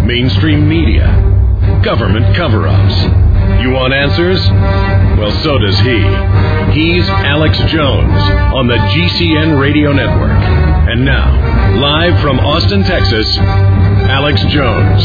mainstream media, government cover-ups. You want answers? Well, so does he. He's Alex Jones on the GCN Radio Network. And now, live from Austin, Texas, Alex Jones.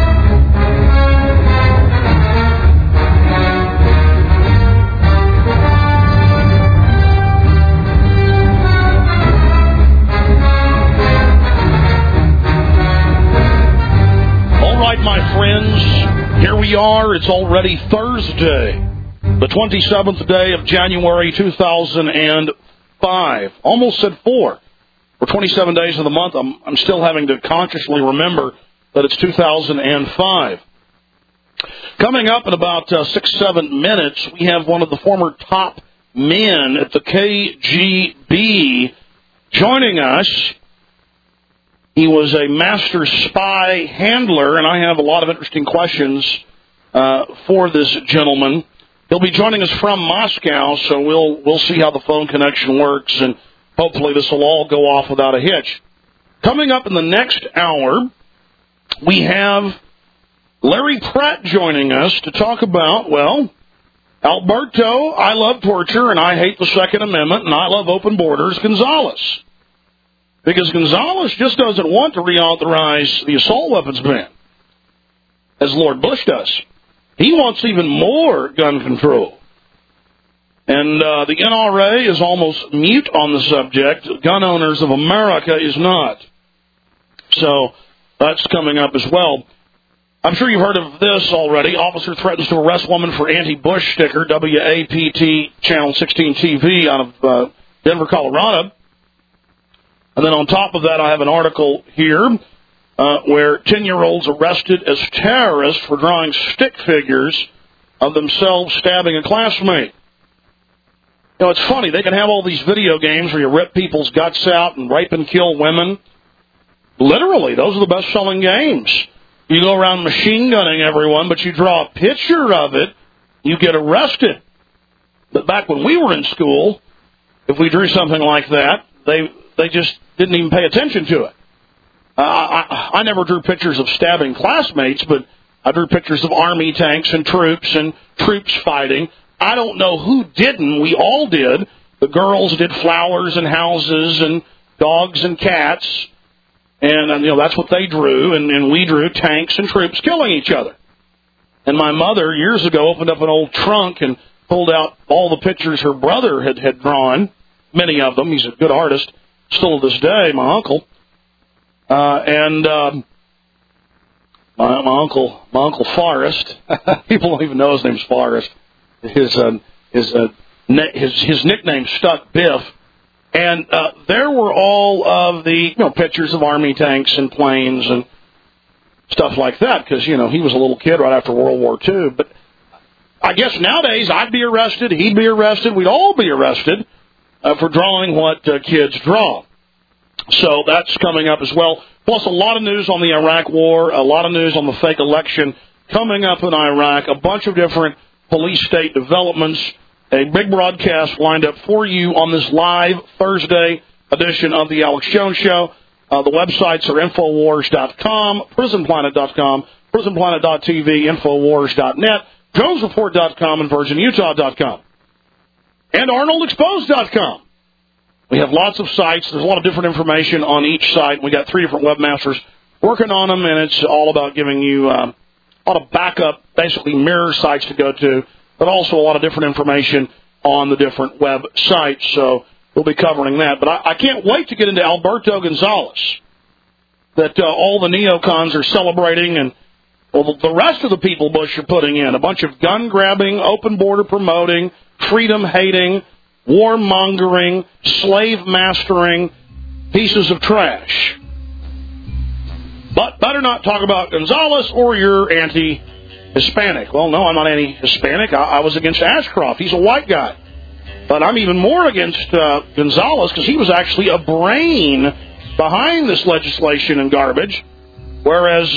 My friends, here we are. It's already Thursday, the 27th day of January 2005. Almost said 4. For 27 days of the month, I'm still having to consciously remember that it's 2005. Coming up in about 6-7 minutes, we have one of the former top men at the KGB joining us. He was a master spy handler, and I have a lot of interesting questions for this gentleman. He'll be joining us from Moscow, so we'll see how the phone connection works, and hopefully this will all go off without a hitch. Coming up in the next hour, we have Larry Pratt joining us to talk about, well, Alberto, I love torture, and I hate the Second Amendment, and I love open borders, Gonzales. Because Gonzales just doesn't want to reauthorize the assault weapons ban, as Lord Bush does. He wants even more gun control. And the NRA is almost mute on the subject. Gun Owners of America is not. So that's coming up as well. I'm sure you've heard of this already. Officer threatens to arrest woman for anti-Bush sticker, WAPT Channel 16 TV out of Denver, Colorado. And then on top of that, I have an article here where 10-year-olds arrested as terrorists for drawing stick figures of themselves stabbing a classmate. You know, it's funny. They can have all these video games where you rip people's guts out and rape and kill women. Literally, those are the best-selling games. You go around machine gunning everyone, but you draw a picture of it, you get arrested. But back when we were in school, if we drew something like that, they just didn't even pay attention to it. I never drew pictures of stabbing classmates, but I drew pictures of army tanks and troops fighting. I don't know who didn't. We all did. The girls did flowers and houses and dogs and cats, and that's what they drew. And we drew tanks and troops killing each other. And my mother years ago opened up an old trunk and pulled out all the pictures her brother had drawn. Many of them. He's a good artist. Still to this day, my uncle, my uncle Forrest. People don't even know his name's Forrest. His nickname stuck, Biff. And there were all of the pictures of army tanks and planes and stuff like that because he was a little kid right after World War II. But I guess nowadays I'd be arrested, he'd be arrested, we'd all be arrested. For drawing what kids draw. So that's coming up as well. Plus a lot of news on the Iraq war, a lot of news on the fake election coming up in Iraq, a bunch of different police state developments, a big broadcast lined up for you on this live Thursday edition of the Alex Jones Show. The websites are Infowars.com, PrisonPlanet.com, PrisonPlanet.tv, Infowars.net, JonesReport.com, and VirginUtah.com. And ArnoldExposed.com. We have lots of sites. There's a lot of different information on each site. We got 3 different webmasters working on them, and it's all about giving you a lot of backup, basically mirror sites to go to, but also a lot of different information on the different websites. So we'll be covering that. But I can't wait to get into Alberto Gonzales, that all the neocons are celebrating, and the rest of the people Bush are putting in, a bunch of gun-grabbing, open border promoting, freedom-hating, war-mongering, slave-mastering pieces of trash. But better not talk about Gonzales or you're anti-Hispanic. Well, no, I'm not anti-Hispanic. I was against Ashcroft. He's a white guy. But I'm even more against Gonzales because he was actually a brain behind this legislation and garbage, whereas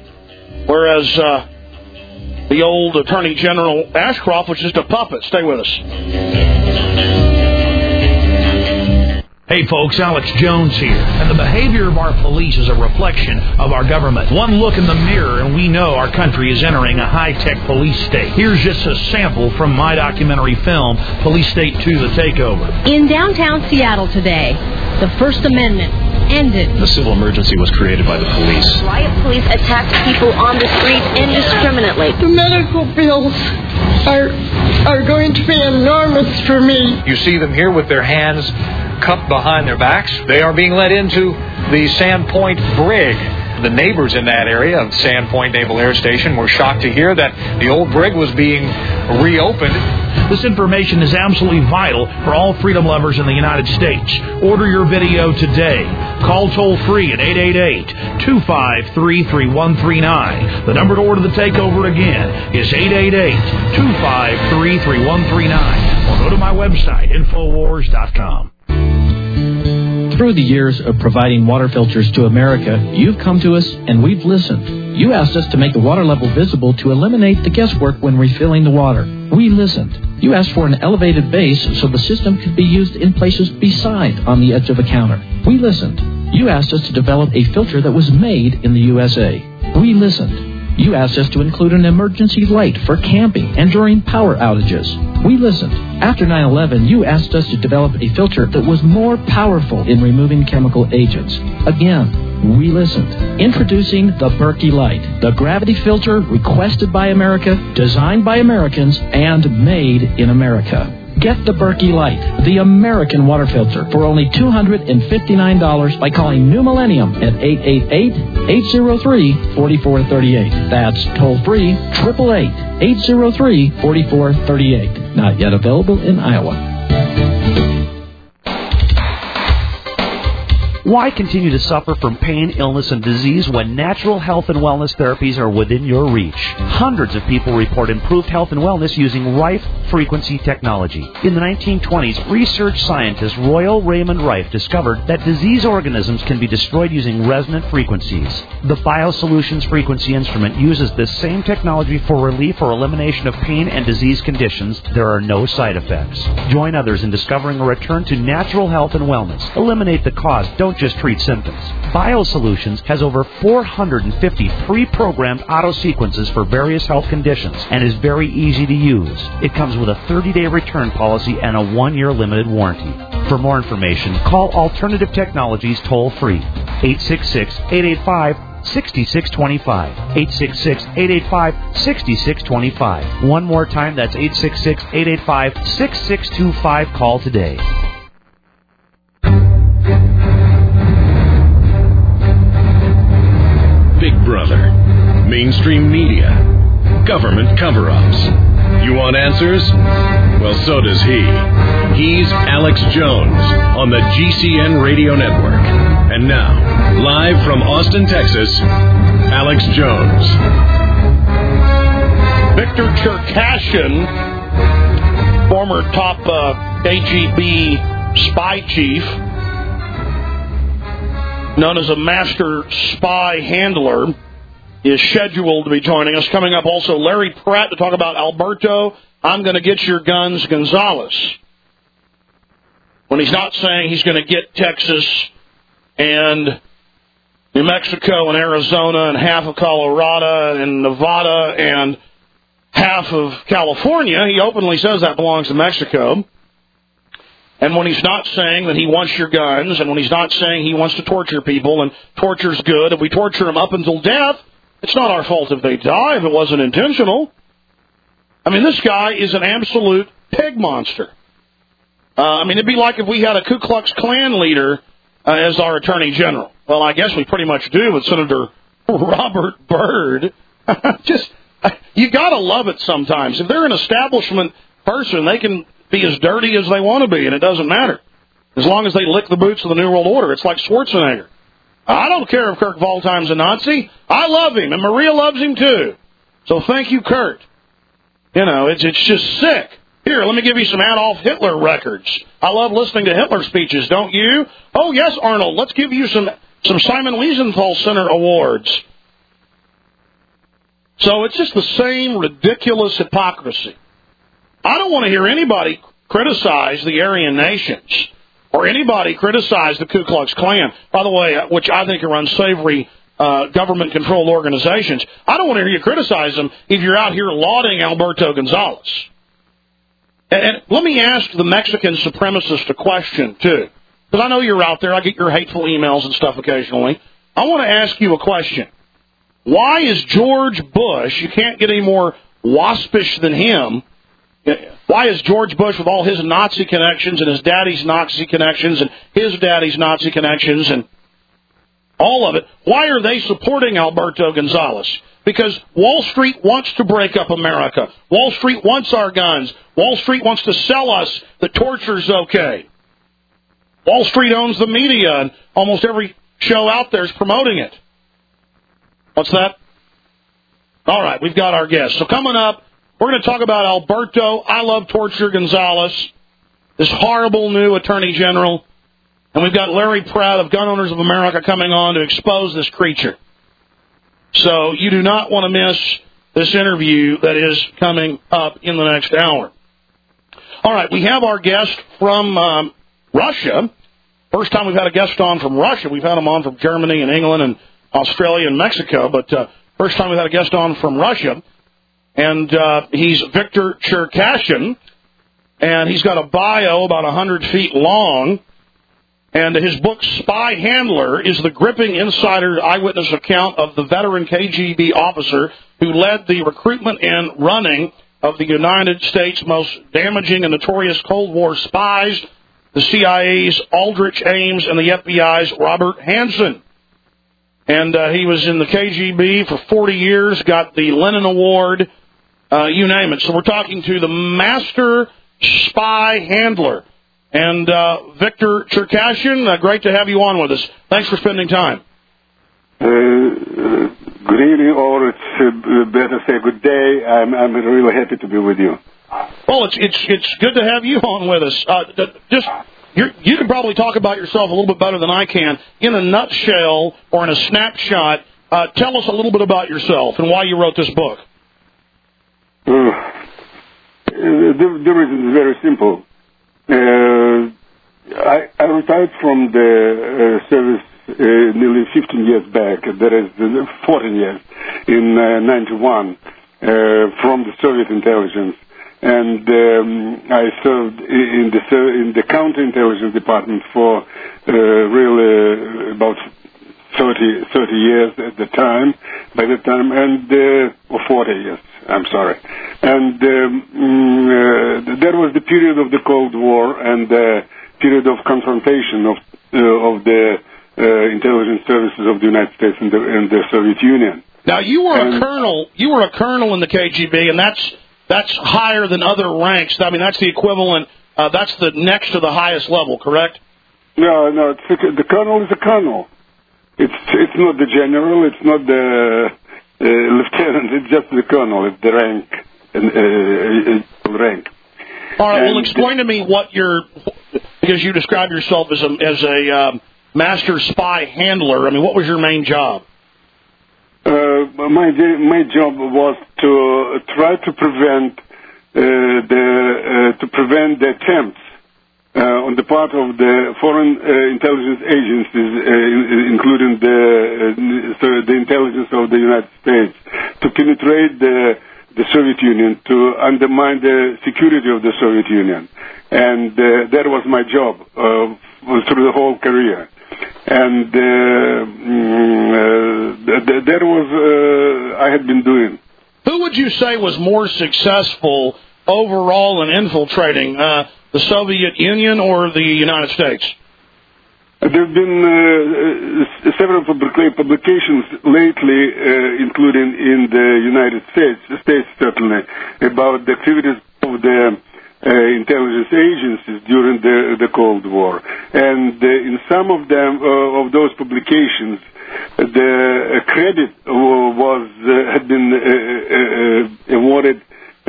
the old Attorney General Ashcroft was just a puppet. Stay with us. Hey folks, Alex Jones here, and the behavior of our police is a reflection of our government. One look in the mirror and we know our country is entering a high-tech police state. Here's just a sample from my documentary film, Police State 2, The Takeover. In downtown Seattle today, the First Amendment ended. The civil emergency was created by the police. Riot police attacked people on the street indiscriminately. The medical bills are going to be enormous for me. You see them here with their hands cupped behind their backs. They are being led into the Sandpoint brig. The neighbors in that area of Sandpoint Naval Air Station were shocked to hear that the old brig was being reopened. This information is absolutely vital for all freedom lovers in the United States. Order your video today. Call toll-free at 888-253-3139. The number to order The Takeover again is 888-253-3139. Or go to my website, Infowars.com. Through the years of providing water filters to America, you've come to us and we've listened. You asked us to make the water level visible to eliminate the guesswork when refilling the water. We listened. You asked for an elevated base so the system could be used in places beside on the edge of a counter. We listened. You asked us to develop a filter that was made in the USA. We listened. You asked us to include an emergency light for camping and during power outages. We listened. After 9/11, you asked us to develop a filter that was more powerful in removing chemical agents. Again, we listened. Introducing the Berkey Light, the gravity filter requested by America, designed by Americans, and made in America. Get the Berkey Light, the American water filter, for only $259 by calling New Millennium at 888-803-4438. That's toll-free, 888-803-4438. Not yet available in Iowa. Why continue to suffer from pain, illness, and disease when natural health and wellness therapies are within your reach? Hundreds of people report improved health and wellness using Rife frequency technology. In the 1920s, research scientist Royal Raymond Rife discovered that disease organisms can be destroyed using resonant frequencies. The BioSolutions frequency instrument uses this same technology for relief or elimination of pain and disease conditions. There are no side effects. Join others in discovering a return to natural health and wellness. Eliminate the cause. Don't just treat symptoms. BioSolutions has over 450 pre-programmed auto sequences for various health conditions and is very easy to use. It comes with a 30-day return policy and a 1-year limited warranty. For more information, call Alternative Technologies toll-free, 866-885-6625, 866-885-6625. One more time, that's 866-885-6625. Call today. Big Brother, mainstream media, government cover-ups. You want answers? Well, so does he. He's Alex Jones on the GCN Radio Network. And now, live from Austin, Texas, Alex Jones. Victor Cherkashin, former top KGB spy chief, known as a master spy handler, is scheduled to be joining us. Coming up also, Larry Pratt to talk about Alberto, I'm going to get your guns, Gonzalez. When he's not saying he's going to get Texas and New Mexico and Arizona and half of Colorado and Nevada and half of California, he openly says that belongs to Mexico. And when he's not saying that he wants your guns, and when he's not saying he wants to torture people, and torture's good, if we torture them up until death, it's not our fault if they die, if it wasn't intentional. I mean, this guy is an absolute pig monster. It'd be like if we had a Ku Klux Klan leader as our attorney general. Well, I guess we pretty much do with Senator Robert Byrd. You gotta love it sometimes. If they're an establishment person, they can be as dirty as they want to be, and it doesn't matter. As long as they lick the boots of the New World Order. It's like Schwarzenegger. I don't care if Kurt Waldheim's a Nazi. I love him, and Maria loves him too. So thank you, Kurt. It's just sick. Here, let me give you some Adolf Hitler records. I love listening to Hitler speeches, don't you? Oh, yes, Arnold, let's give you some Simon Wiesenthal Center awards. So it's just the same ridiculous hypocrisy. I don't want to hear anybody criticize the Aryan nations. or anybody criticize the Ku Klux Klan, by the way, which I think are unsavory government-controlled organizations. I don't want to hear you criticize them if you're out here lauding Alberto Gonzales. And let me ask the Mexican supremacist a question, too, because I know you're out there. I get your hateful emails and stuff occasionally. I want to ask you a question. Why is George Bush, you can't get any more waspish than him, why is George Bush, with all his Nazi connections and his daddy's Nazi connections and his daddy's Nazi connections and all of it, why are they supporting Alberto Gonzales? Because Wall Street wants to break up America. Wall Street wants our guns. Wall Street wants to sell us that torture's okay. Wall Street owns the media, and almost every show out there is promoting it. What's that? All right, we've got our guest. So coming up, we're going to talk about Alberto I Love Torture Gonzales, this horrible new Attorney General. And we've got Larry Pratt of Gun Owners of America coming on to expose this creature. So you do not want to miss this interview that is coming up in the next hour. All right, we have our guest from Russia. First time we've had a guest on from Russia. We've had him on from Germany and England and Australia and Mexico. But first time we've had a guest on from Russia. And he's Viktor Cherkashin. And he's got a bio about 100 feet long. And his book, Spy Handler, is the gripping insider eyewitness account of the veteran KGB officer who led the recruitment and running of the United States' most damaging and notorious Cold War spies, the CIA's Aldrich Ames and the FBI's Robert Hansen. And he was in the KGB for 40 years, got the Lenin Award, you name it. So we're talking to the master spy handler. And Viktor Cherkashin, great to have you on with us. Thanks for spending time. Good evening, or it's better say good day. I'm really happy to be with you. Well, it's good to have you on with us. You can probably talk about yourself a little bit better than I can. In a nutshell or in a snapshot, tell us a little bit about yourself and why you wrote this book. The reason is very simple. I retired from the service nearly 15 years back. That is 14 years in 91 from the Soviet intelligence, and I served in the counterintelligence department for really about 30 years at the time. By the time, and or 40 years. I'm sorry. And there was the period of the Cold War and the period of confrontation of the intelligence services of the United States and the Soviet Union. Now, you were a colonel. You were a colonel in the KGB, and that's higher than other ranks. I mean, that's the equivalent. That's the next to the highest level, correct? No. The colonel is a colonel. It's not the general. It's not the lieutenant. It's just the colonel. It's the rank. Rank. All right. Well, explain to me what because you describe yourself as a master spy handler. I mean, what was your main job? My job was to try to prevent the attempts on the part of the foreign intelligence agencies, including the intelligence of the United States, to penetrate the Soviet Union, to undermine the security of the Soviet Union. And that was my job through the whole career. And that was I had been doing. Who would you say was more successful overall in infiltrating, the Soviet Union or the United States? There have been several publications lately, including in the United States certainly, about the activities of the intelligence agencies during the Cold War. And in some of them, of those publications, the credit had been awarded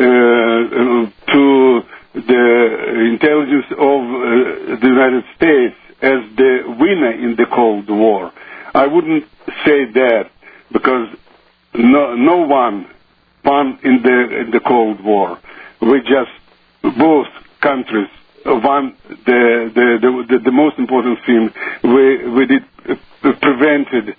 to the intelligence of the United States as the winner in the Cold War. I wouldn't say that, because no one won in the Cold War. We just, both countries the most important thing we did prevented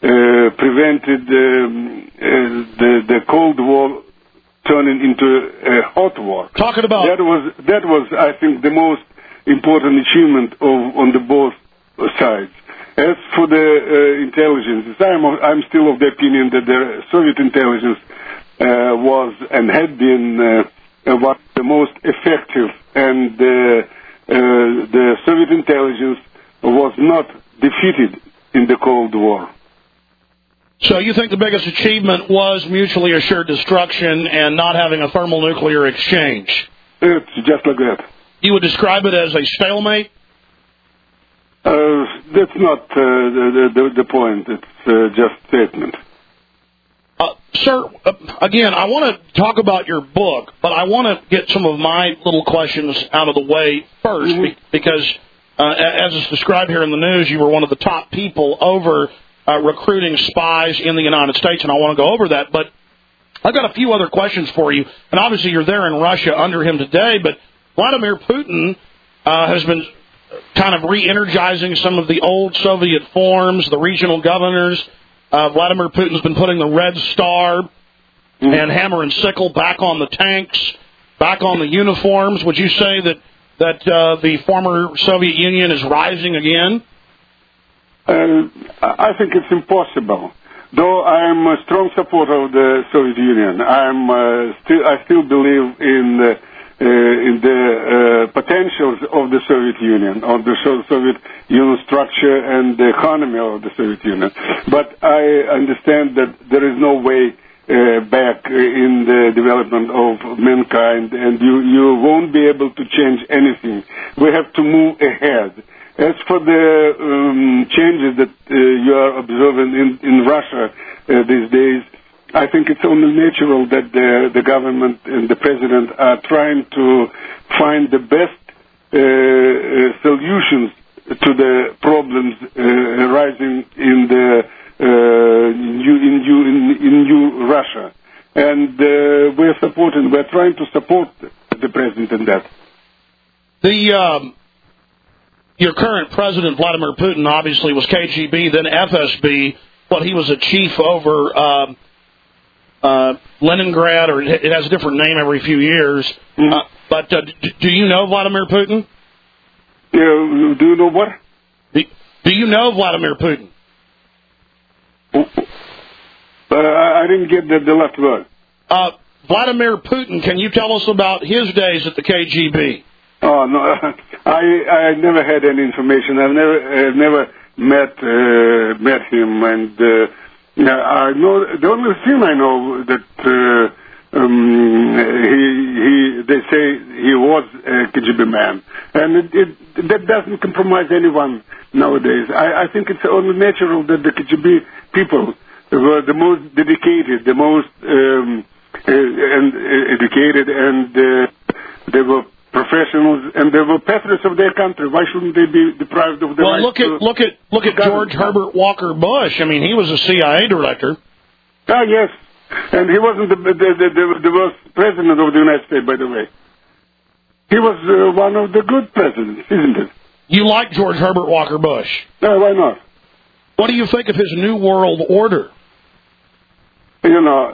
the Cold War turning into a hot war. Talking about that was I think the most important achievement on the both sides. As for the intelligence, I'm still of the opinion that the Soviet intelligence was and had been one of the most effective, and the Soviet intelligence was not defeated in the Cold War. So you think the biggest achievement was mutually assured destruction and not having a thermonuclear exchange? It's just like that. You would describe it as a stalemate? That's not the point. It's just statement. Sir, again, I want to talk about your book, but I want to get some of my little questions out of the way first, because as is described here in the news, you were one of the top people over recruiting spies in the United States, and I want to go over that. But I've got a few other questions for you, and obviously you're there in Russia under him today, but Vladimir Putin has been kind of re-energizing some of the old Soviet forms, the regional governors. Vladimir Putin's been putting the Red Star and hammer and sickle back on the tanks, back on the uniforms. Would you say that the former Soviet Union is rising again? I think it's impossible. Though I'm a strong supporter of the Soviet Union, I still believe in the potentials of the Soviet Union, of the Soviet Union structure and the economy of the Soviet Union. But I understand that there is no way back in the development of mankind, and you won't be able to change anything. We have to move ahead. As for the changes that you are observing in Russia these days, I think it's only natural that the government and the president are trying to find the best solutions to the problems arising in new Russia, and we're trying to support the president in that. Your current president, Vladimir Putin, obviously was KGB, then FSB, but he was a chief over Leningrad, or it has a different name every few years. But do you know Vladimir Putin? Do you know what? Do you know Vladimir Putin? I didn't get the last word. Vladimir Putin, can you tell us about his days at the KGB? Oh no, I never had any information. I've never met him, and I know the only thing I know that they say he was a KGB man, and that doesn't compromise anyone nowadays. I think it's only natural that the KGB people were the most dedicated, the most educated, and they were professionals, and they were patriots of their country. Why shouldn't they be deprived of the right? Well, look at George Herbert Walker Bush. I mean, he was a CIA director. Ah, yes, and he wasn't the worst president of the United States, by the way. He was one of the good presidents, isn't it? You like George Herbert Walker Bush? No, why not? What do you think of his New World Order? You know,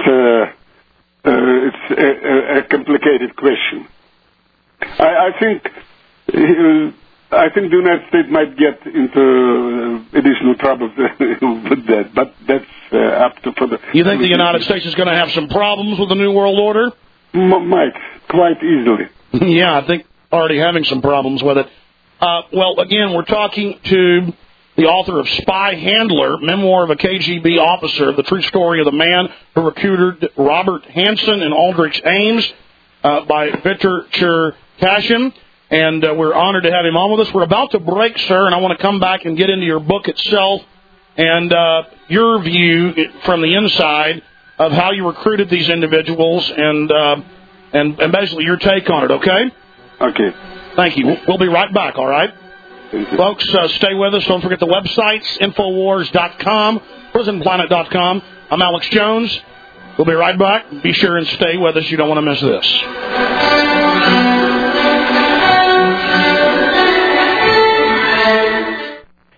it's a complicated question. I think the United States might get into additional trouble with that, but that's up to further. You think the United States is going to have some problems with the New World Order? Might, quite easily. Yeah, I think already having some problems with it. Well, again, we're talking to the author of Spy Handler, Memoir of a KGB Officer, the true story of the man who recruited Robert Hansen and Aldrich Ames, by Victor Cherkashin, and we're honored to have him on with us. We're about to break, sir, and I want to come back and get into your book itself and your view from the inside of how you recruited these individuals and basically your take on it, okay? Okay. Thank you. We'll be right back, all right? Folks, stay with us. Don't forget the websites, Infowars.com, PrisonPlanet.com. I'm Alex Jones. We'll be right back. Be sure and stay with us. You don't want to miss this.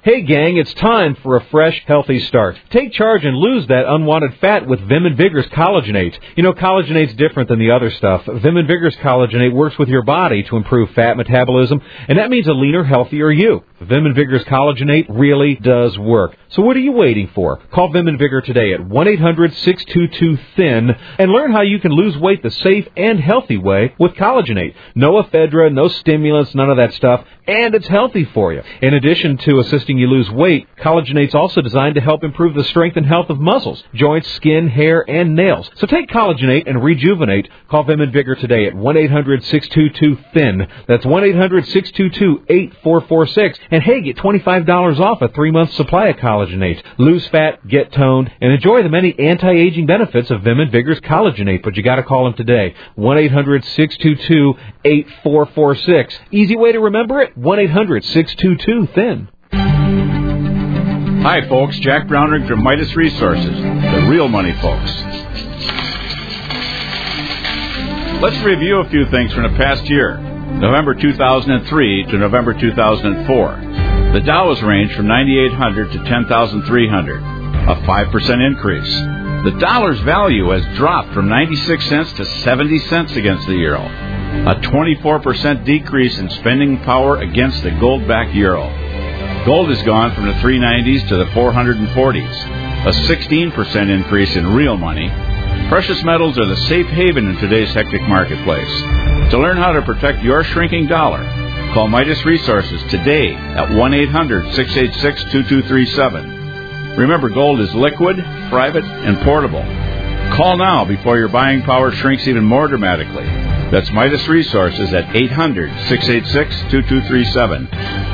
Hey gang, it's time for a fresh, healthy start. Take charge and lose that unwanted fat with Vim and Vigor's Collagenate. You know, Collagenate's different than the other stuff. Vim and Vigor's Collagenate works with your body to improve fat metabolism, and that means a leaner, healthier you. Vim and Vigor's Collagenate really does work. So what are you waiting for? Call Vim and Vigor today at 1-800-622-THIN and learn how you can lose weight the safe and healthy way with Collagenate. No ephedra, no stimulants, none of that stuff, and it's healthy for you. In addition to assisting you lose weight, Collagenate's also designed to help improve the strength and health of muscles, joints, skin, hair, and nails. So take Collagenate and rejuvenate. Call Vim and Vigor today at 1-800-622-THIN. That's 1-800-622-8446. And hey, get $25 off a 3-month supply of Collagenate. Lose fat, get toned, and enjoy the many anti-aging benefits of Vim and Vigor's Collagenate. But you got to call them today. 1-800-622-8446. Easy way to remember it, 1-800-622-THIN. Hi, folks. Jack Brownrigg from Midas Resources, the real money folks. Let's review a few things from the past year, November 2003 to November 2004. The Dow has ranged from 9,800 to 10,300, a 5% increase. The dollar's value has dropped from 96 cents to 70 cents against the euro, a 24% decrease in spending power against the gold-backed euro. Gold has gone from the 390s to the 440s, a 16% increase in real money. Precious metals are the safe haven in today's hectic marketplace. To learn how to protect your shrinking dollar, call Midas Resources today at 1-800-686-2237. Remember, gold is liquid, private, and portable. Call now before your buying power shrinks even more dramatically. That's Midas Resources at 800-686-2237.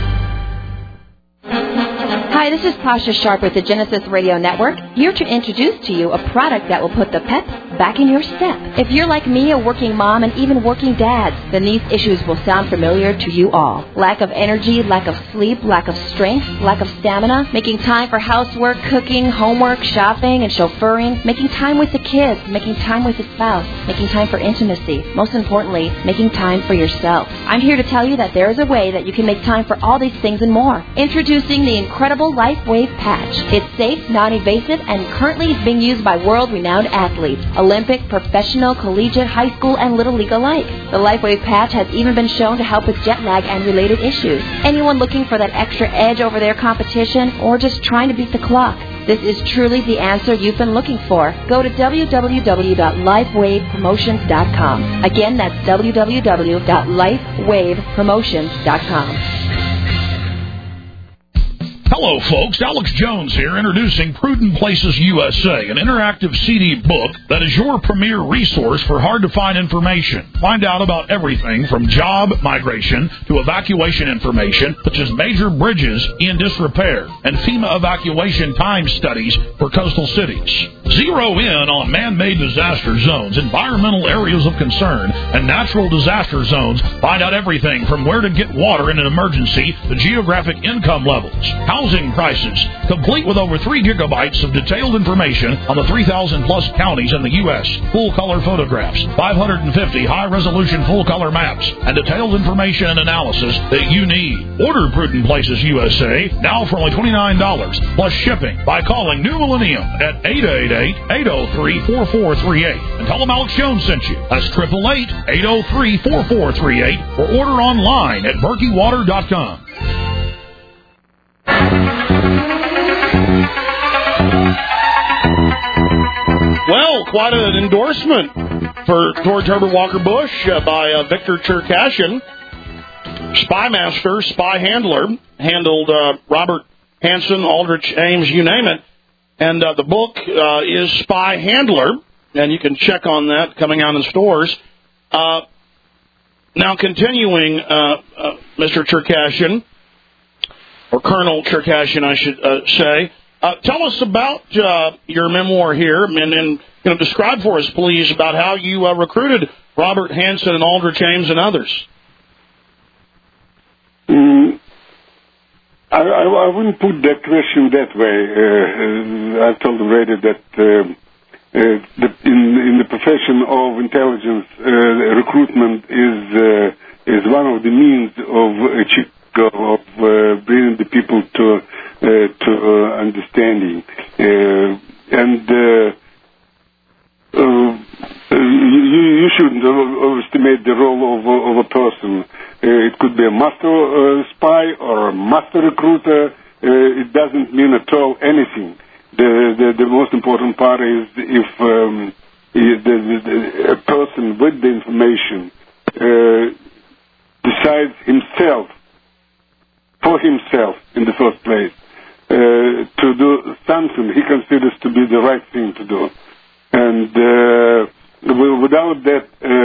Hi, this is Pasha Sharp with the Genesis Radio Network, here to introduce to you a product that will put the pep back in your step. If you're like me, a working mom, and even working dads, then these issues will sound familiar to you all. Lack of energy, lack of sleep, lack of strength, lack of stamina, making time for housework, cooking, homework, shopping, and chauffeuring, making time with the kids, making time with the spouse, making time for intimacy, most importantly, making time for yourself. I'm here to tell you that there is a way that you can make time for all these things and more. Introducing the incredible LifeWave Patch. It's safe, non-invasive, and currently is being used by world-renowned athletes, Olympic, professional, collegiate, high school, and little league alike. The LifeWave Patch has even been shown to help with jet lag and related issues. Anyone looking for that extra edge over their competition or just trying to beat the clock? This is truly the answer you've been looking for. Go to www.lifewavepromotions.com. Again, that's www.lifewavepromotions.com. Hello, folks. Alex Jones here, introducing Prudent Places USA, an interactive CD book that is your premier resource for hard-to-find information. Find out about everything from job migration to evacuation information, such as major bridges in disrepair and FEMA evacuation time studies for coastal cities. Zero in on man-made disaster zones, environmental areas of concern, and natural disaster zones. Find out everything from where to get water in an emergency to geographic income levels, housing prices, complete with over 3 gigabytes of detailed information on the 3,000-plus counties in the U.S., full-color photographs, 550 high-resolution full-color maps, and detailed information and analysis that you need. Order Prudent Places USA now for only $29 plus shipping by calling New Millennium at 888-803-4438 and tell them Alex Jones sent you. That's 888-803-4438 or order online at berkeywater.com. Well, quite an endorsement for George Herbert Walker Bush by Victor Cherkashin, spy master, spy handler, handled Robert Hansen, Aldrich Ames, you name it. And the book is Spy Handler, and you can check on that coming out in stores. Now, continuing, Mr. Cherkashin, or Colonel Cherkashin, I should say. Tell us about your memoir here, and describe for us, please, about how you recruited Robert Hansen and Aldrich Ames and others. I wouldn't put that question that way. I've told the radio that in the profession of intelligence, recruitment is one of the means of bringing the people to it doesn't mean at all anything. The most important part is if a person with the information decides himself, for himself in the first place, to do something he considers to be the right thing to do. And without that,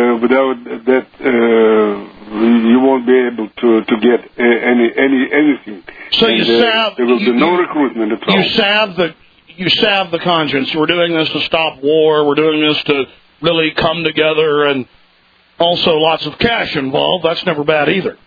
you won't be able to get anything. So and, there will be no recruitment at all. You salve the conscience. We're doing this to stop war. We're doing this to really come together, and also lots of cash involved. That's never bad either.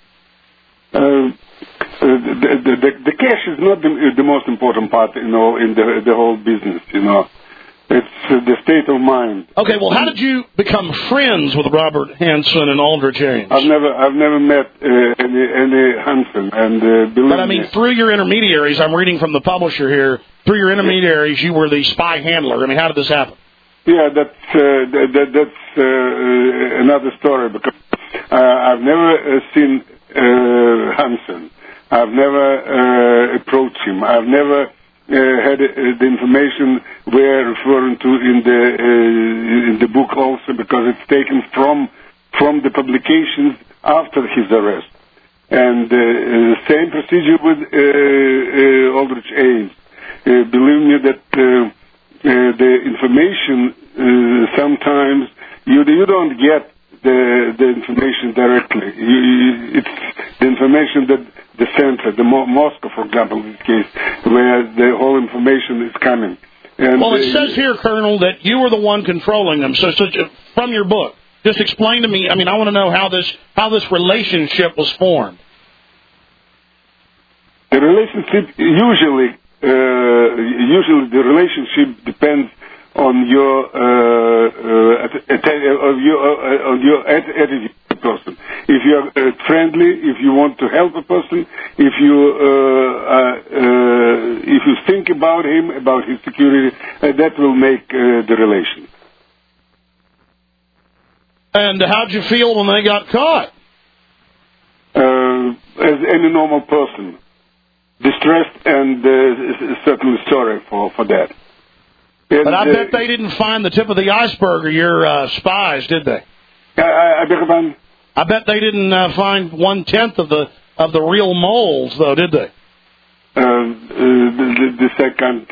The cash is not the most important part, in the whole business. It's the state of mind. Okay, well, how did you become friends with Robert Hansen and Aldrich Ames? I've never met any Hansen, and but I mean, through your intermediaries, I'm reading from the publisher here. Through your intermediaries, you were the spy handler. I mean, how did this happen? Yeah, that's another story, because I've never seen Hansen. I've never approached him. I've never had the information we're referring to in the book also, because it's taken from the publications after his arrest. And same procedure with Aldrich Ames. Believe me that the information sometimes you don't get the information directly. It's the information that the center, the Moscow, for example, in this case, where the whole information is coming. And well, it says here, Colonel, that you were the one controlling them. So from your book, just explain to me. I mean, I want to know how this relationship was formed. The relationship usually the relationship depends on your attitude to the person. If you're friendly, if you want to help a person, if you think about him, about his security, that will make the relation. And how'd you feel when they got caught? As any normal person, distressed and certainly sorry for that. And, but I bet they didn't find the tip of the iceberg of your spies, did they? I beg your pardon? I bet they didn't find 1/10 of the real moles, though, did they? This I can't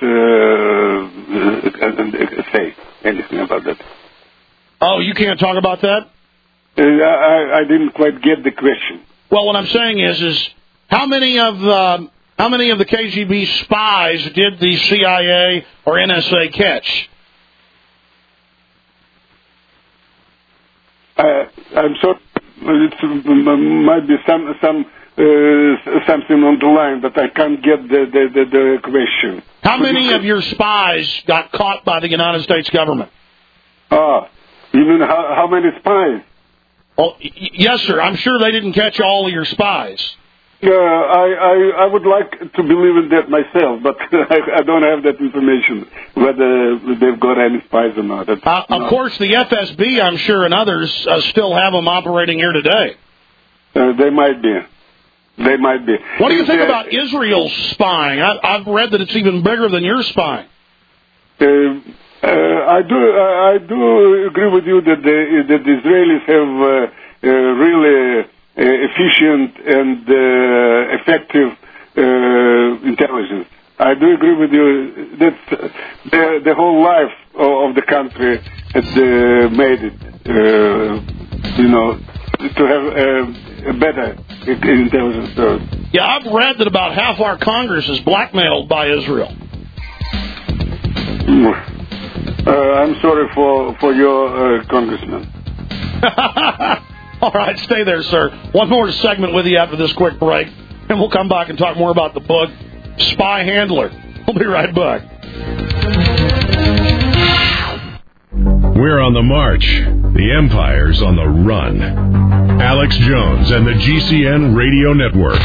say anything about that. Oh, you can't talk about that? I didn't quite get the question. Well, what I'm saying is how many of the KGB spies did the CIA or NSA catch? I'm sorry. It might be something on the line, but I can't get the question. How many of your spies got caught by the United States government? You mean how many spies? Oh, yes, sir. I'm sure they didn't catch all of your spies. I would like to believe in that myself, but I don't have that information, whether they've got any spies or not. Of course, the FSB, I'm sure, and others still have them operating here today. They might be. What do you think about Israel's spying? I've read that it's even bigger than your spying. I do agree with you that the Israelis have really efficient and effective intelligence. I do agree with you that the whole life of the country has made it, to have a better intelligence service. Yeah, I've read that about half our Congress is blackmailed by Israel. I'm sorry for your congressman. All right, stay there, sir. One more segment with you after this quick break, and we'll come back and talk more about the book, Spy Handler. We'll be right back. We're on the march. The Empire's on the run. Alex Jones and the GCN Radio Network.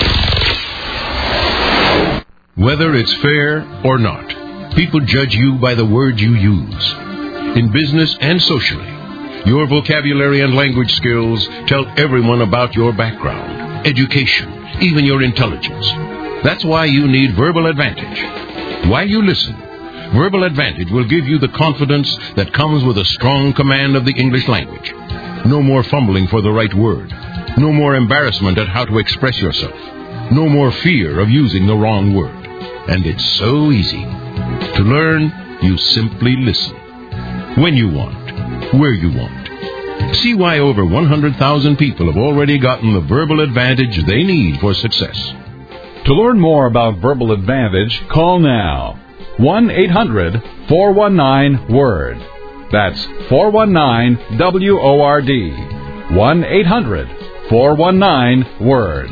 Whether it's fair or not, people judge you by the words you use. In business and socially, your vocabulary and language skills tell everyone about your background, education, even your intelligence. That's why you need Verbal Advantage. While you listen, Verbal Advantage will give you the confidence that comes with a strong command of the English language. No more fumbling for the right word. No more embarrassment at how to express yourself. No more fear of using the wrong word. And it's so easy. To learn, you simply listen. When you want. Where you want. See why over 100,000 people have already gotten the Verbal Advantage they need for success. To learn more about Verbal Advantage, call now. 1-800-419-WORD. That's 419-WORD. 1-800-419-WORD.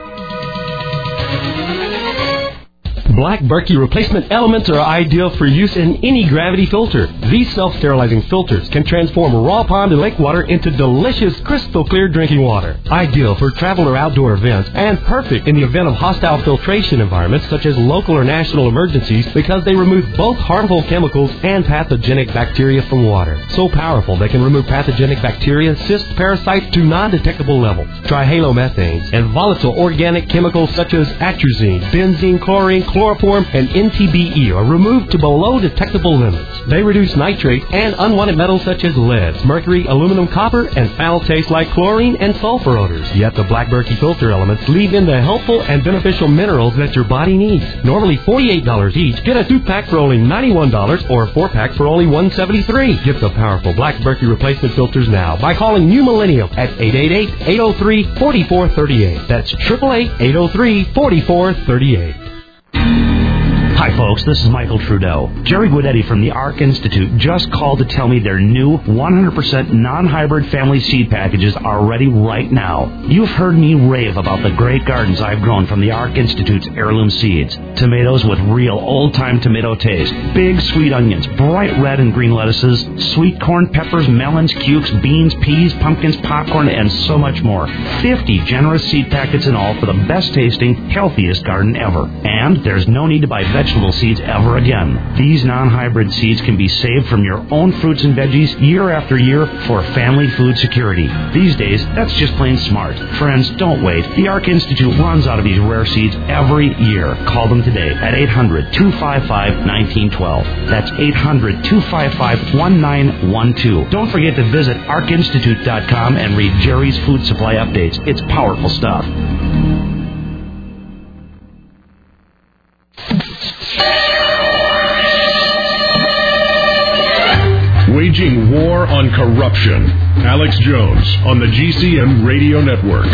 Black Berkey replacement elements are ideal for use in any gravity filter. These self-sterilizing filters can transform raw pond and lake water into delicious, crystal clear drinking water. Ideal for travel or outdoor events, and perfect in the event of hostile filtration environments such as local or national emergencies because they remove both harmful chemicals and pathogenic bacteria from water. So powerful they can remove pathogenic bacteria, cysts, parasites to non-detectable levels. Trihalomethanes and volatile organic chemicals such as atrazine, benzene, chlorine, chloroform, and NTBE are removed to below detectable limits. They reduce nitrate and unwanted metals such as lead, mercury, aluminum, copper, and foul taste like chlorine and sulfur odors. Yet the Black Berkey filter elements leave in the helpful and beneficial minerals that your body needs. Normally $48 each, get a 2-pack for only $91 or a 4-pack for only $173. Get the powerful Black Berkey replacement filters now by calling New Millennium at 888-803-4438. That's 888-803-4438. Hi, folks. This is Michael Trudeau. Jerry Guidetti from the ARC Institute just called to tell me their new 100% non-hybrid family seed packages are ready right now. You've heard me rave about the great gardens I've grown from the ARC Institute's heirloom seeds. Tomatoes with real old-time tomato taste. Big sweet onions, bright red and green lettuces, sweet corn, peppers, melons, cukes, beans, peas, pumpkins, popcorn, and so much more. 50 generous seed packets in all for the best-tasting, healthiest garden ever. And there's no need to buy vegetable seeds ever again. These non-hybrid seeds can be saved from your own fruits and veggies year after year for family food security. These days, that's just plain smart. Friends, don't wait. The ARC Institute runs out of these rare seeds every year. Call them today at 800-255-1912. That's 800-255-1912. Don't forget to visit arcinstitute.com and read Jerry's Food Supply Updates. It's powerful stuff. Waging war on corruption. Alex Jones on the GCN Radio Network.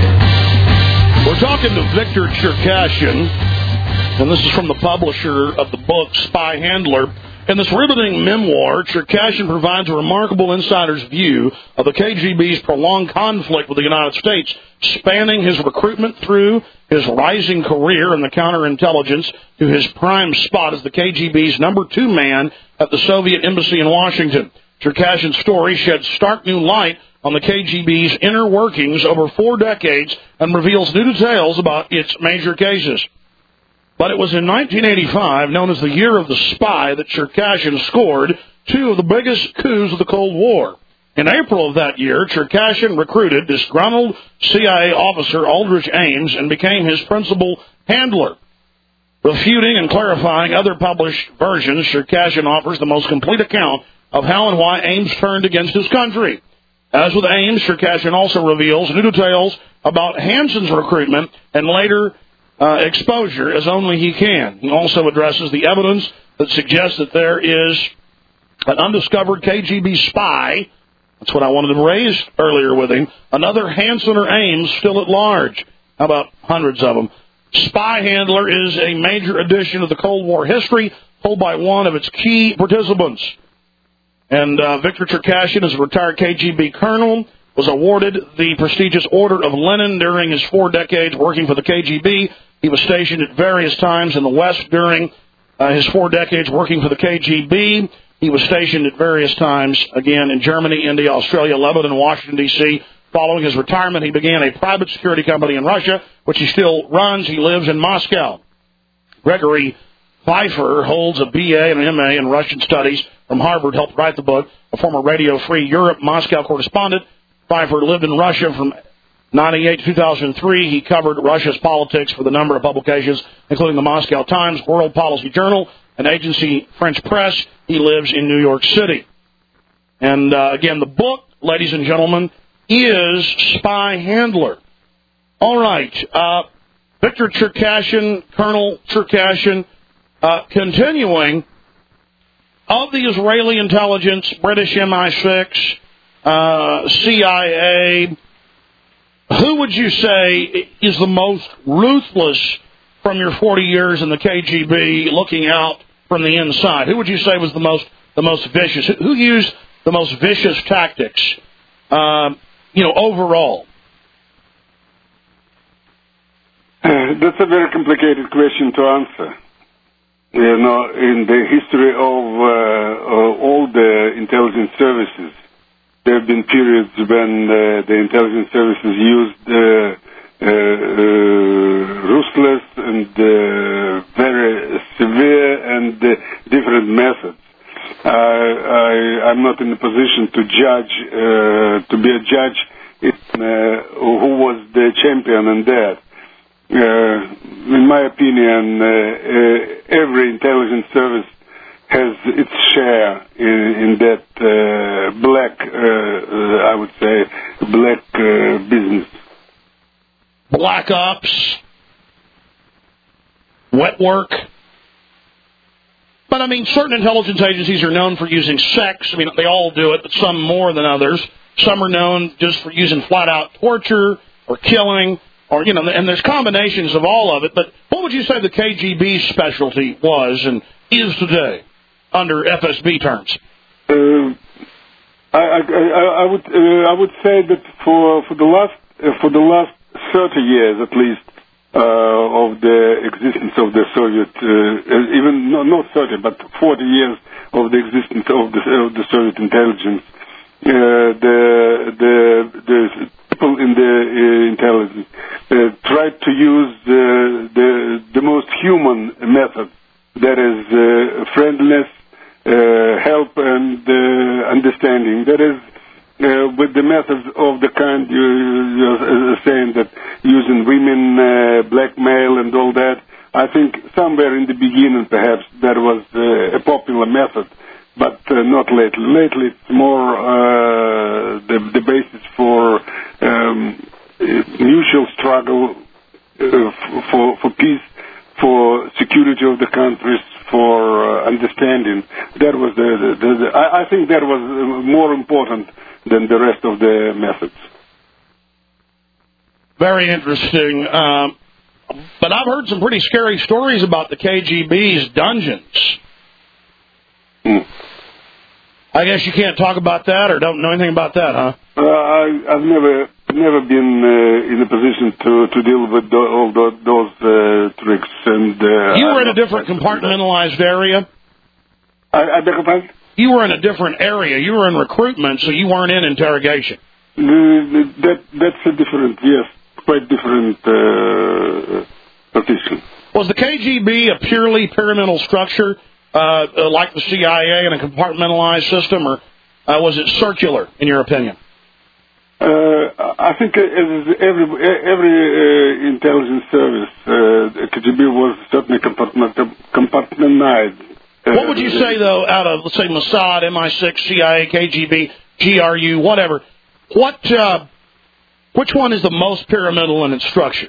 We're talking to Victor Cherkashin, and this is from the publisher of the book Spy Handler. In this riveting memoir, Cherkashin provides a remarkable insider's view of the KGB's prolonged conflict with the United States, spanning his recruitment through his rising career in the counterintelligence to his prime spot as the KGB's number 2 man at the Soviet Embassy in Washington. Cherkashin's story sheds stark new light on the KGB's inner workings over 4 decades and reveals new details about its major cases. But it was in 1985, known as the Year of the Spy, that Cherkashin scored 2 of the biggest coups of the Cold War. In April of that year, Cherkashin recruited disgruntled CIA officer Aldrich Ames and became his principal handler. Refuting and clarifying other published versions, Cherkashin offers the most complete account of how and why Ames turned against his country. As with Ames, Cherkashin also reveals new details about Hansen's recruitment and later exposure as only he can. He also addresses the evidence that suggests that there is an undiscovered KGB spy. That's what I wanted to raise earlier with him. Another Hansen or Ames still at large. How about hundreds of them? Spy Handler is a major addition of the Cold War history, told by one of its key participants. And Victor Cherkashin is a retired KGB colonel, was awarded the prestigious Order of Lenin during his 4 decades working for the KGB. He was stationed at various times in the West during his 4 decades working for the KGB. He was stationed at various times, again, in Germany, India, Australia, Lebanon, Washington, D.C. Following his retirement, he began a private security company in Russia, which he still runs. He lives in Moscow. Gregory Pfeiffer holds a B.A. and an M.A. in Russian studies from Harvard, helped write the book, a former Radio Free Europe Moscow correspondent. Pfeiffer lived in Russia from 98 to 2003, he covered Russia's politics for the number of publications, including the Moscow Times, World Policy Journal, and Agency French Press. He lives in New York City. And again, the book, ladies and gentlemen, is Spy Handler. All right. Victor Cherkashin, Colonel Cherkashin, continuing, of the Israeli intelligence, British MI6, CIA, who would you say is the most ruthless from your 40 years in the KGB looking out from the inside? Who would you say was the most vicious? Who used the most vicious tactics, overall? That's a very complicated question to answer. In the history of all the intelligence services, there have been periods when the intelligence services used ruthless and very severe and different methods. I'm not in a position to be a judge who was the champion in that. In my opinion, every intelligence service has its share in that black, I would say, black business. Black ops, wet work. But, I mean, certain intelligence agencies are known for using sex. I mean, they all do it, but some more than others. Some are known just for using flat-out torture or killing. Or, and there's combinations of all of it. But what would you say the KGB's specialty was and is today under FSB terms? I would say that for the last 30 years at least of the existence of the Soviet, even not 30 but 40 years of the existence of the Soviet intelligence, the people in the intelligence tried to use the most human method, that is friendliness, help, and understanding. That is, with the methods of the kind you're saying, that using women, blackmail, and all that. I think somewhere in the beginning, perhaps, that was a popular method. But not lately. Lately, it's more the basis for mutual struggle for peace, for security of the countries, for understanding. That was I think that was more important than the rest of the methods. Very interesting. But I've heard some pretty scary stories about the KGB's dungeons. I guess you can't talk about that or don't know anything about that, huh? I've never been in a position to deal with all those tricks. And you were in a different compartmentalized area? I beg your pardon? You were in a different area. You were in recruitment, so you weren't in interrogation. That's a different, yes, quite different position. Was the KGB a purely pyramidal structure, like the CIA in a compartmentalized system, or was it circular, in your opinion? I think every intelligence service, the KGB was certainly compartmentalized. What would you say, though, out of, let's say, Mossad, MI6, CIA, KGB, GRU, whatever, which one is the most pyramidal in its structure?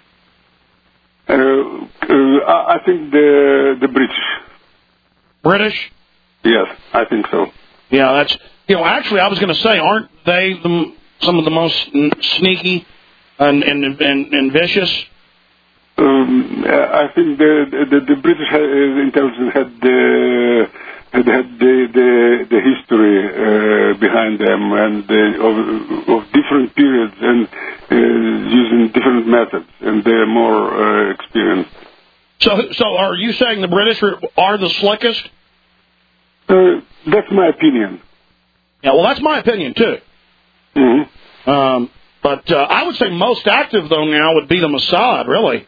I think the British. British? Yes, I think so. Yeah, that's, actually, I was going to say, aren't they some of the most sneaky and vicious? I think the British intelligence had the history behind them and of different periods and using different methods, and they're more experienced. So are you saying the British are the slickest? That's my opinion. Yeah, well, that's my opinion too. Mm-hmm. But I would say most active though now would be the Mossad, really.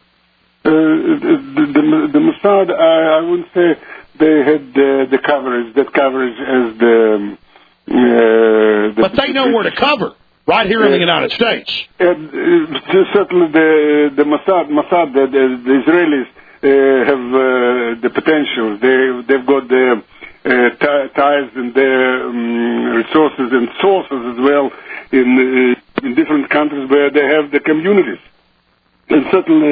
The Mossad, I wouldn't say they had the coverage. That coverage as the but they know where to cover. right here in the United States. Certainly the Mossad, the Israelis have the potential. They've got the ties and the resources and sources as well in different countries where they have the communities. And certainly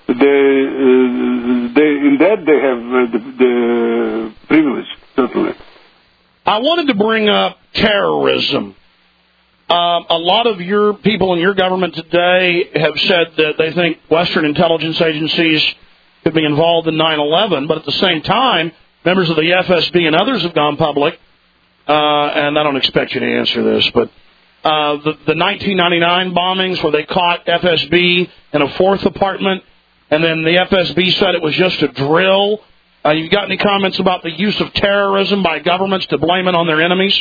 in that they have the privilege, certainly. I wanted to bring up terrorism. A lot of your people in your government today have said that they think Western intelligence agencies could be involved in 9/11, but at the same time, members of the FSB and others have gone public, and I don't expect you to answer this, but the 1999 bombings where they caught FSB in a fourth apartment, and then the FSB said it was just a drill. You got any comments about the use of terrorism by governments to blame it on their enemies?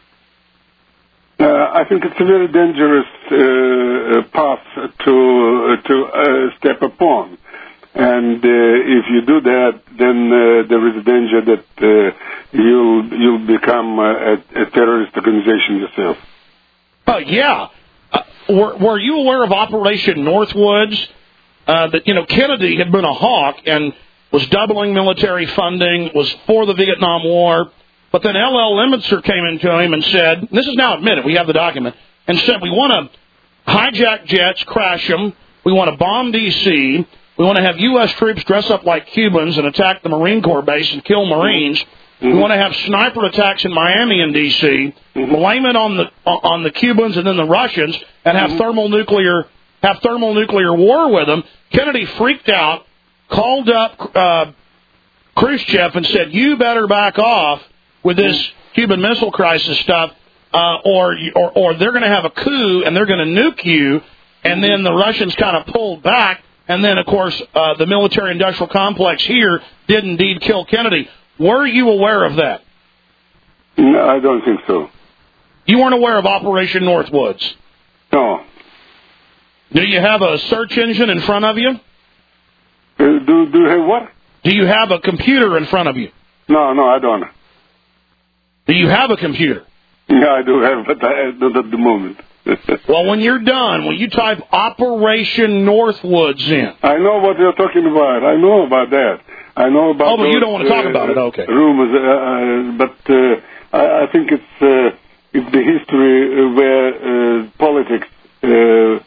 I think it's a very dangerous path to step upon. And if you do that, then there is a danger that you'll become a terrorist organization yourself. Oh, yeah. Were you aware of Operation Northwoods? That, Kennedy had been a hawk and was doubling military funding, was for the Vietnam War. But then L.L. Lemitzer came into him and said, and this is now admitted, we have the document, and said, we want to hijack jets, crash them, we want to bomb D.C., we want to have U.S. troops dress up like Cubans and attack the Marine Corps base and kill Marines. Mm-hmm. We want to have sniper attacks in Miami and D.C., blame it on the Cubans and then the Russians, and have thermonuclear war with them. Kennedy freaked out, called up Khrushchev and said, you better back off with this Cuban Missile Crisis stuff, or they're going to have a coup and they're going to nuke you. And then the Russians kind of pulled back, and then, of course, the military-industrial complex here did indeed kill Kennedy. Were you aware of that? No, I don't think so. You weren't aware of Operation Northwoods? No. Do you have a search engine in front of you? Do you have what? Do you have a computer in front of you? No, I don't. Do you have a computer? Yeah, I do have, but not at the moment. Well, when you're done, will you type Operation Northwoods in? I know what you're talking about. I know about that. I know about. Oh, but you don't want to talk about it, okay? Rumors, but I think it's the history where politics were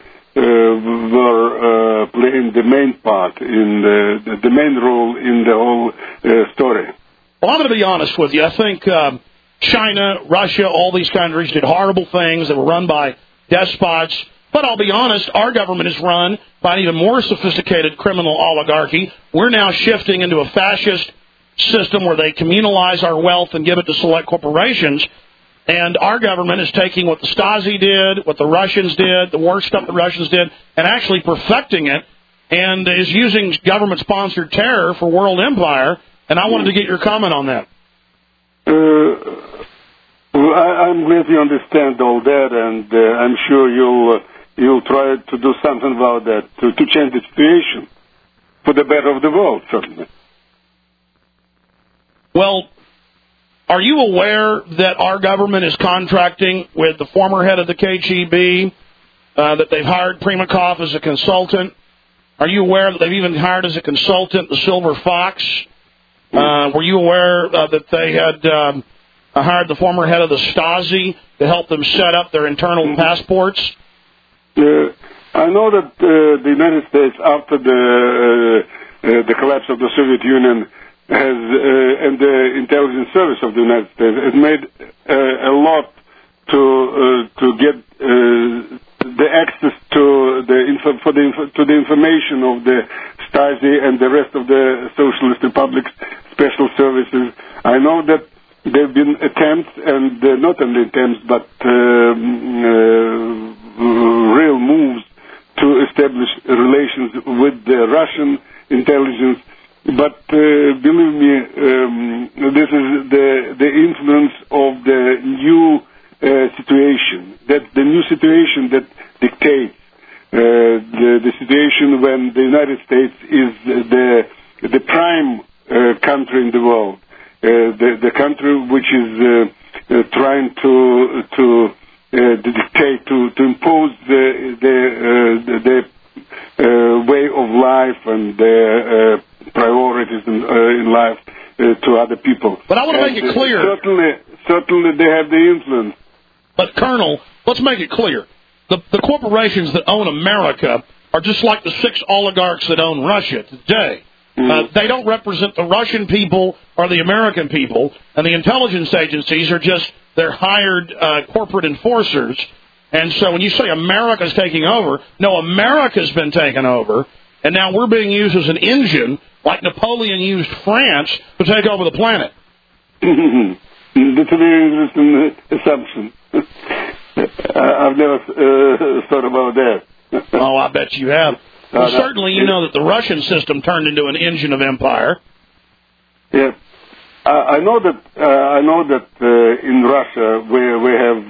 playing the main part in the main role in the whole story. Well, I'm going to be honest with you. I think China, Russia, all these countries did horrible things that were run by despots. But I'll be honest, our government is run by an even more sophisticated criminal oligarchy. We're now shifting into a fascist system where they communalize our wealth and give it to select corporations. And our government is taking what the Stasi did, what the Russians did, the worst stuff the Russians did, and actually perfecting it, and is using government-sponsored terror for world empire. And I wanted to get your comment on that. I'm glad you understand all that, and I'm sure you'll try to do something about that to change the situation for the better of the world, certainly. Well, are you aware that our government is contracting with the former head of the KGB, that they've hired Primakov as a consultant? Are you aware that they've even hired as a consultant the Silver Fox? Were you aware that they had hired the former head of the Stasi to help them set up their internal passports? I know that the United States, after the collapse of the Soviet Union, and the intelligence service of the United States has made a lot to get the access to the information of the Stasi and the rest of the Socialist Republics special services. I know that there have been attempts, and not only attempts, but real moves to establish relations with the Russian intelligence. But believe me, this is the influence of the new situation. That's the new situation that dictates the situation when the United States is the prime country in the world, the country which is trying to dictate, to impose the way of life and their priorities in life to other people. But I want to make it clear. Certainly they have the influence. But, Colonel, let's make it clear. The corporations that own America are just like the 6 oligarchs that own Russia today. They don't represent the Russian people or the American people, and the intelligence agencies are just their hired corporate enforcers. And so when you say America's taking over, no, America's been taken over, and now we're being used as an engine, like Napoleon used France, to take over the planet. That's a very interesting assumption. I've never thought about that. Oh, I bet you have. Well, certainly you know that the Russian system turned into an engine of empire. Yeah. I know that in Russia we have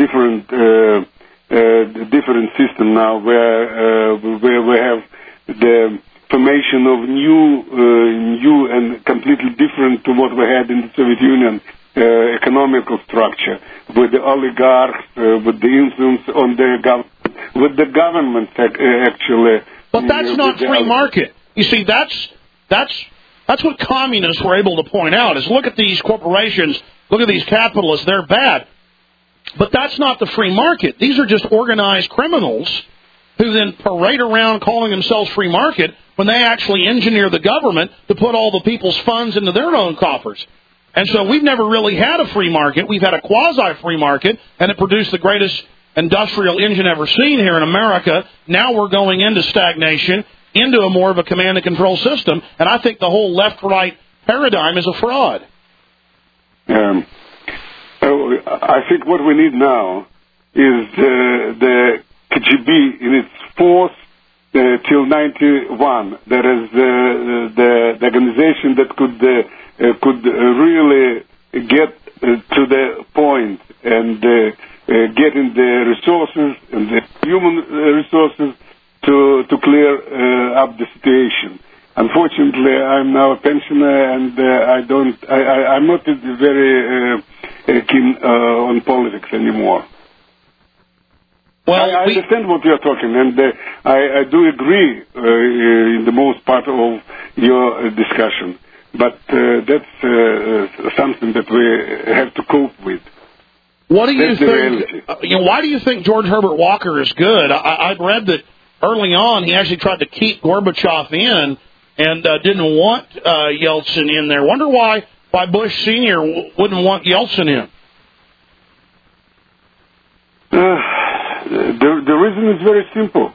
different system now where we have the formation of new and completely different to what we had in the Soviet Union economical structure, with the oligarchs, with the influence on the government, with the government actually. But that's not free market. You see, that's what communists were able to point out, is look at these corporations, look at these capitalists, they're bad. But that's not the free market. These are just organized criminals who then parade around calling themselves free market when they actually engineer the government to put all the people's funds into their own coffers. And so we've never really had a free market. We've had a quasi-free market, and it produced the greatest industrial engine ever seen here in America. Now we're going into stagnation, into a more of a command and control system, and I think the whole left-right paradigm is a fraud. I think what we need now is the KGB in its force till 91. That is the organization that could really get to the point and getting the resources and the human resources to clear up the situation. Unfortunately, I'm now a pensioner, and I'm not very keen on politics anymore. Well, I understand what you're talking, and I do agree in the most part of your discussion. But that's something that we have to cope with. What do you think? Why do you think George Herbert Walker is good? I've read that early on he actually tried to keep Gorbachev in and didn't want Yeltsin in there. Wonder why Bush Sr. wouldn't want Yeltsin in. The reason is very simple.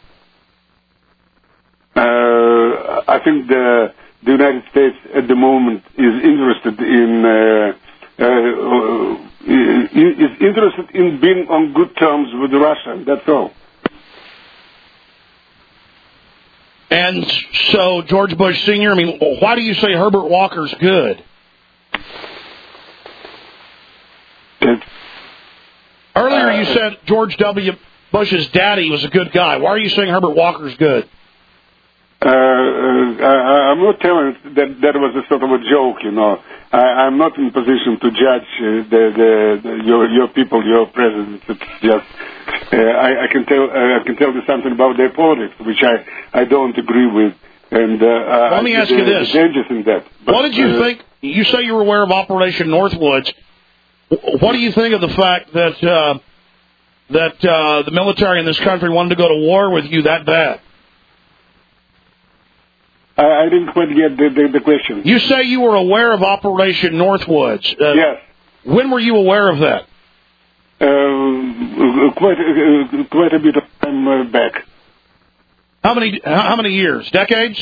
I think the United States at the moment is interested in being on good terms with Russia. That's all. And so, George Bush Sr., why do you say Herbert Walker's good? Earlier you said George W. Bush's daddy was a good guy. Why are you saying Herbert Walker's good? I'm not telling that was a sort of a joke, you know. I'm not in position to judge your people, your presidents. It's just I can tell you something about their politics, which I don't agree with. And let me ask you this: dangers in that. But, what did you think? You say you were aware of Operation Northwoods. What do you think of the fact that the military in this country wanted to go to war with you that bad? I didn't quite get the question. You say you were aware of Operation Northwoods. Yes. When were you aware of that? Quite a bit of time back. How many years? Decades?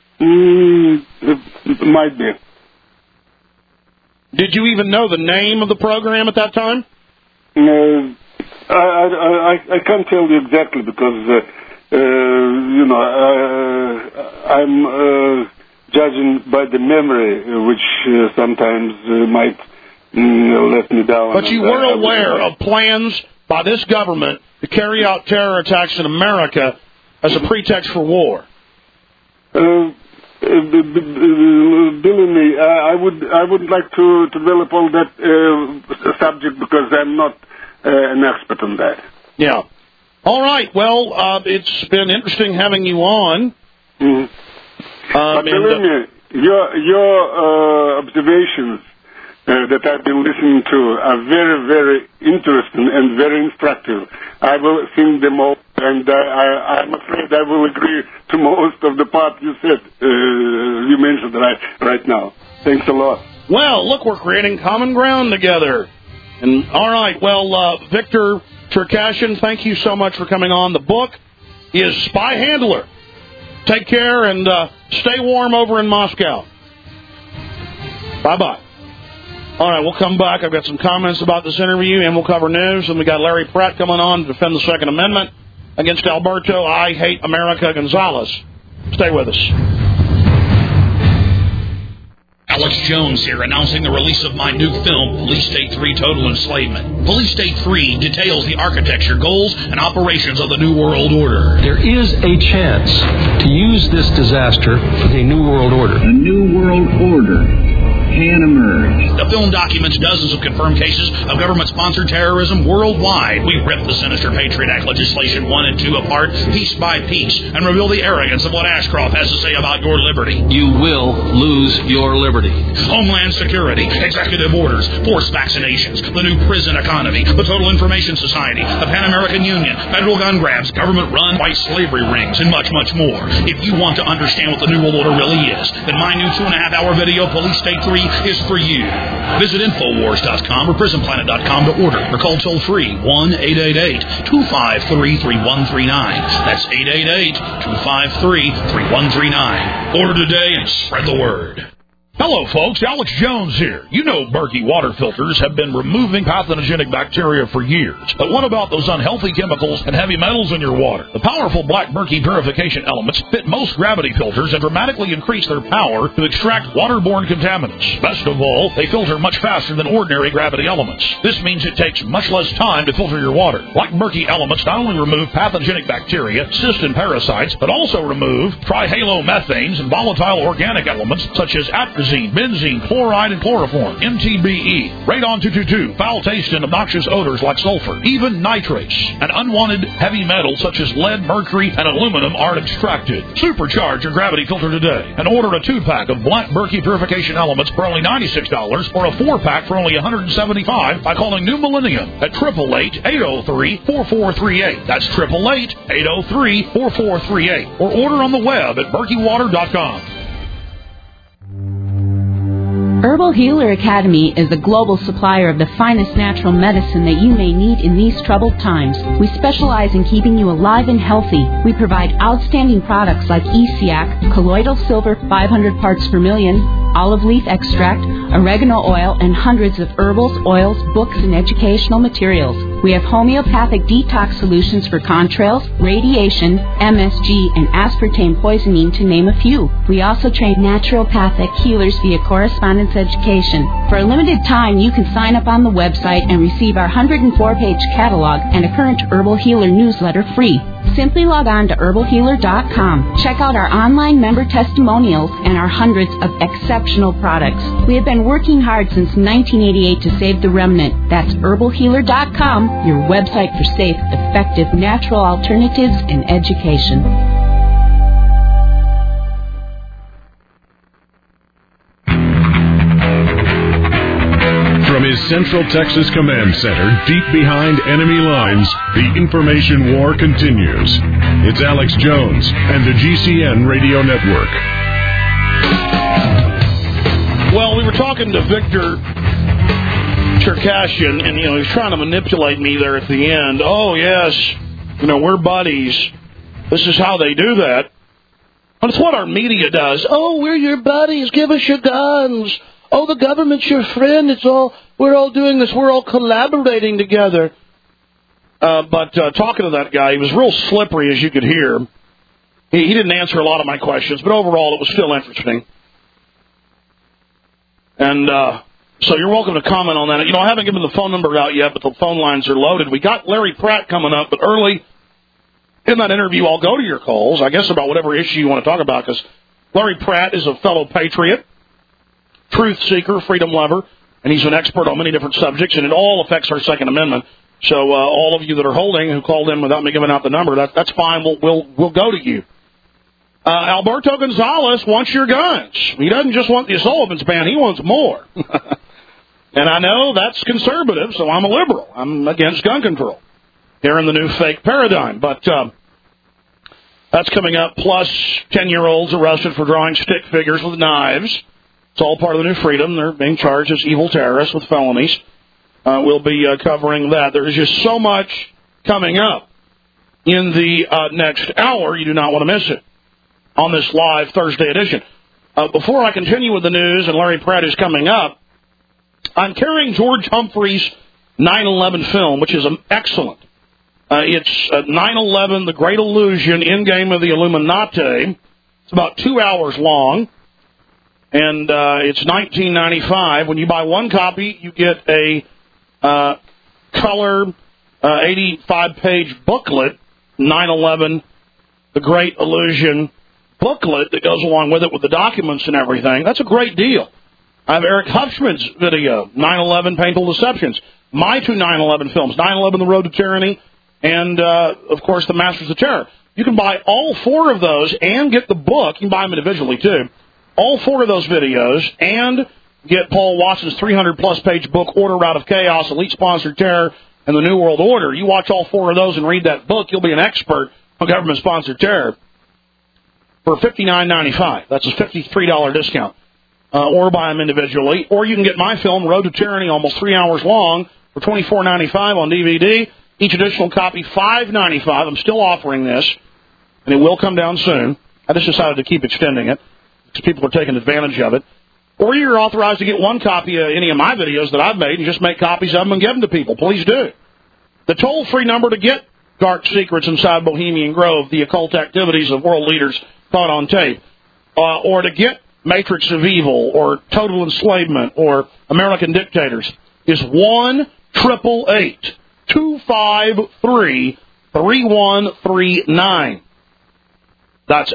Might be. Did you even know the name of the program at that time? I can't tell you exactly because. I'm judging by the memory, which sometimes might let me down. But you were aware of plans by this government to carry out terror attacks in America as a pretext for war. Believe me, I would like to develop all that subject because I'm not an expert on that. Yeah. All right. Well, it's been interesting having you on. But believe me, your observations that I've been listening to are very, very interesting and very instructive. I will think them all, and I'm afraid I will agree to most of the part you said, you mentioned right now. Thanks a lot. Well, look, we're creating common ground together. And all right, well, Victor Cherkashin, thank you so much for coming on. The book is Spy Handler. Take care and stay warm over in Moscow. Bye-bye. All right, we'll come back. I've got some comments about this interview, and we'll cover news. And we got Larry Pratt coming on to defend the Second Amendment against Alberto I Hate America Gonzalez. Stay with us. Alex Jones here, announcing the release of my new film, Police State 3 Total Enslavement. Police State 3 details the architecture, goals, and operations of the New World Order. There is a chance to use this disaster for the New World Order. The New World Order can emerge. The film documents dozens of confirmed cases of government-sponsored terrorism worldwide. We rip the sinister Patriot Act legislation 1 and 2 apart, piece by piece, and reveal the arrogance of what Ashcroft has to say about your liberty. You will lose your liberty. Homeland Security, executive orders, forced vaccinations, the new prison economy, the Total Information Society, the Pan American Union, federal gun grabs, government-run white slavery rings, and much, much more. If you want to understand what the New World Order really is, then my new 2.5-hour video, Police State 3, is for you. Visit Infowars.com or PrisonPlanet.com to order or call toll-free 1-888-253-3139. That's 888-253-3139. Order today and spread the word. Hello, folks. Alex Jones here. You know Berkey water filters have been removing pathogenic bacteria for years. But what about those unhealthy chemicals and heavy metals in your water? The powerful Black Berkey purification elements fit most gravity filters and dramatically increase their power to extract waterborne contaminants. Best of all, they filter much faster than ordinary gravity elements. This means it takes much less time to filter your water. Black Berkey elements not only remove pathogenic bacteria, cysts, and parasites, but also remove trihalomethanes and volatile organic elements such as atrazine, benzene, chloride, and chloroform, MTBE, radon 222, foul taste and obnoxious odors like sulfur, even nitrates, and unwanted heavy metals such as lead, mercury, and aluminum are extracted. Supercharge your gravity filter today and order a 2-pack of Black Berkey purification elements for only $96 or a 4-pack for only $175 by calling New Millennium at 888-803-4438. That's 888-803-4438. Or order on the web at berkeywater.com. Herbal Healer Academy is the global supplier of the finest natural medicine that you may need in these troubled times. We specialize in keeping you alive and healthy. We provide outstanding products like ESIAC, colloidal silver 500 parts per million, olive leaf extract, oregano oil, and hundreds of herbals, oils, books, and educational materials. We have homeopathic detox solutions for contrails, radiation, MSG, and aspartame poisoning, to name a few. We also train naturopathic healers via correspondence education. For a limited time, you can sign up on the website and receive our 104-page catalog and a current Herbal Healer newsletter free. Simply log on to herbalhealer.com. Check out our online member testimonials and our hundreds of exceptional products. We have been working hard since 1988 to save the remnant. That's herbalhealer.com, your website for safe, effective, natural alternatives and education. From his Central Texas Command Center, deep behind enemy lines, the information war continues. It's Alex Jones and the GCN Radio Network. Well, we were talking to Victor Cherkashin, and, he's trying to manipulate me there at the end. Oh, yes, we're buddies. This is how they do that. But it's what our media does. Oh, we're your buddies. Give us your guns. Oh, the government's your friend. We're all doing this. We're all collaborating together. But talking to that guy, he was real slippery, as you could hear. He didn't answer a lot of my questions, but overall it was still interesting. And so you're welcome to comment on that. I haven't given the phone number out yet, but the phone lines are loaded. We got Larry Pratt coming up, but early in that interview, I'll go to your calls, I guess, about whatever issue you want to talk about, because Larry Pratt is a fellow patriot, truth seeker, freedom lover, and he's an expert on many different subjects, and it all affects our Second Amendment. So all of you that are holding who called in without me giving out the number, that's fine. We'll go to you. Alberto Gonzalez wants your guns. He doesn't just want the assault weapons ban. He wants more. And I know that's conservative, so I'm a liberal. I'm against gun control here in the new fake paradigm. But that's coming up, plus 10-year-olds arrested for drawing stick figures with knives. It's all part of the new freedom. They're being charged as evil terrorists with felonies. We'll be covering that. There is just so much coming up in the next hour. You do not want to miss it on this live Thursday edition. Before I continue with the news, and Larry Pratt is coming up, I'm carrying George Humphrey's 9/11 film, which is excellent. It's 9/11, The Great Illusion, Endgame of the Illuminati. It's about 2 hours long, and it's $19.95. When you buy one copy, you get a color 85-page booklet, 9/11, The Great Illusion booklet that goes along with it with the documents and everything. That's a great deal. I have Eric Hufschmid's video, 9/11 Painful Deceptions. My two 9/11 films, 9/11 The Road to Tyranny, and, of course, The Masters of Terror. You can buy all four of those and get the book. You can buy them individually, too. All four of those videos and get Paul Watson's 300-plus page book, Order Out of Chaos, Elite Sponsored Terror, and the New World Order. You watch all four of those and read that book, you'll be an expert on government-sponsored terror for $59.95. That's a $53 discount. Or buy them individually. Or you can get my film, Road to Tyranny, almost 3 hours long, for $24.95 on DVD. Each additional copy, $5.95. I'm still offering this, and it will come down soon. I just decided to keep extending it because people are taking advantage of it. Or you're authorized to get one copy of any of my videos that I've made and just make copies of them and give them to people. Please do. The toll-free number to get Dark Secrets Inside Bohemian Grove, the occult activities of world leaders caught on tape, or to get Matrix of Evil, or Total Enslavement, or American Dictators, is 1-888-253-3139. That's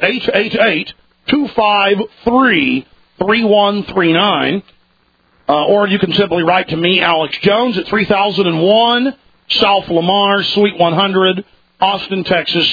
888-253-3139. Or you can simply write to me, Alex Jones, at 3001 South Lamar, Suite 100, Austin, Texas,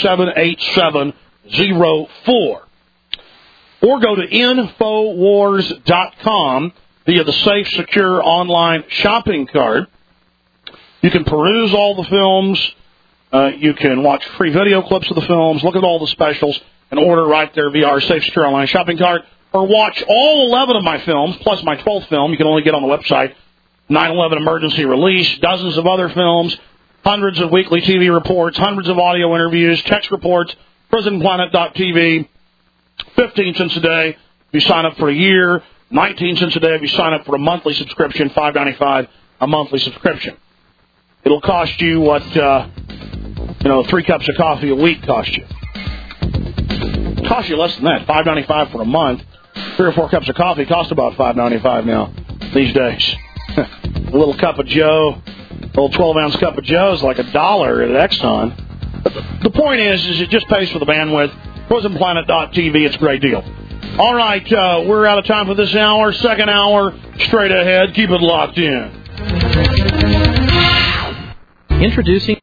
78704. Or go to Infowars.com via the safe, secure online shopping cart. You can peruse all the films. You can watch free video clips of the films, look at all the specials, and order right there via our safe, secure online shopping cart. Or watch all 11 of my films, plus my 12th film. You can only get on the website, 9/11 Emergency Release, dozens of other films, hundreds of weekly TV reports, hundreds of audio interviews, text reports, prisonplanet.tv. 15 cents a day if you sign up for a year, 19 cents a day if you sign up for a monthly subscription, $5.95 a monthly subscription. It'll cost you what, 3 cups of coffee a week cost you. It costs you less than that, $5.95 for a month. 3 or 4 cups of coffee cost about $5.95 now these days. A little cup of Joe, a little 12-ounce cup of Joe is like $1 at Exxon. But the point is it just pays for the bandwidth. PrisonPlanet.tv, it's a great deal. All right, we're out of time for this hour. Second hour, straight ahead. Keep it locked in. Introducing